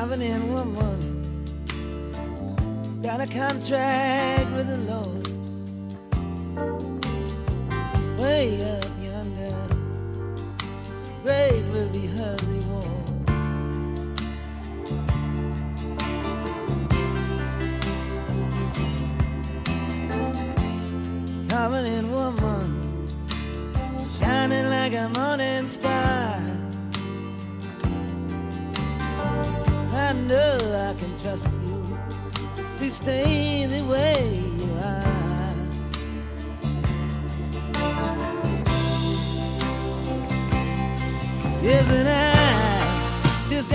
covenant woman, got a contract with the Lord. Way up yonder, great will be her reward. Covenant woman, shining like a morning star. I know I can trust you to stay the way you are. Isn't it?